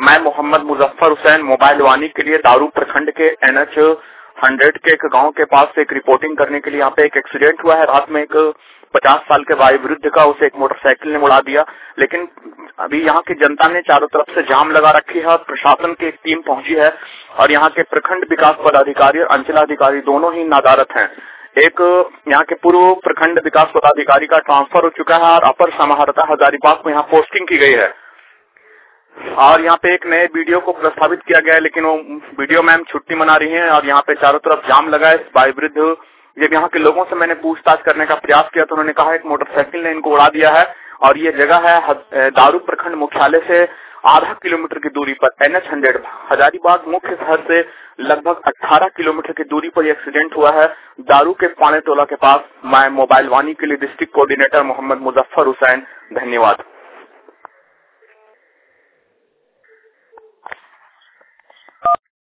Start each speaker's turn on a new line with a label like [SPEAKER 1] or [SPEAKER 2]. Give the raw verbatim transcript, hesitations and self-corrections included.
[SPEAKER 1] मैं मोहम्मद मुजफ्फर हुसैन मोबाइल वानी के लिए दारू प्रखंड के एन एच हंड्रेड के एक गांव के पास एक रिपोर्टिंग करने के लिए यहाँ पे एक एक्सीडेंट हुआ है। रात में एक पचास साल के वायु वृद्ध का उसे एक मोटरसाइकिल ने उड़ा दिया। लेकिन अभी यहाँ की जनता ने चारों तरफ से जाम लगा रखी है और प्रशासन की एक टीम पहुंची है और यहाँ के प्रखंड विकास पदाधिकारी और अंचलाधिकारी दोनों ही नादारत हैं। एक यहाँ के पूर्व प्रखंड विकास पदाधिकारी का ट्रांसफर हो चुका है और अपर समाहर्ता हजारीबाग में यहाँ पोस्टिंग की गई है और यहाँ पे एक नए वीडियो को प्रस्तावित किया गया है, लेकिन वो वीडियो मैम छुट्टी मना रही हैं और यहाँ पे चारों तरफ जाम लगा है। वायु वृद्ध जब यहाँ के लोगों से मैंने पूछताछ करने का प्रयास किया तो उन्होंने कहा एक मोटरसाइकिल ने इनको उड़ा दिया है और ये जगह है दारू प्रखंड मुख्यालय से आधा किलोमीटर की दूरी पर एन एच हंड्रेड हजारीबाग मुख्य शहर से लगभग अठारह किलोमीटर की दूरी पर एक्सीडेंट हुआ है दारू के पाने टोला के पास। मैं मोबाइल वानी के लिए डिस्ट्रिक्ट कोऑर्डिनेटर मोहम्मद मुजफ्फर हुसैन, धन्यवाद।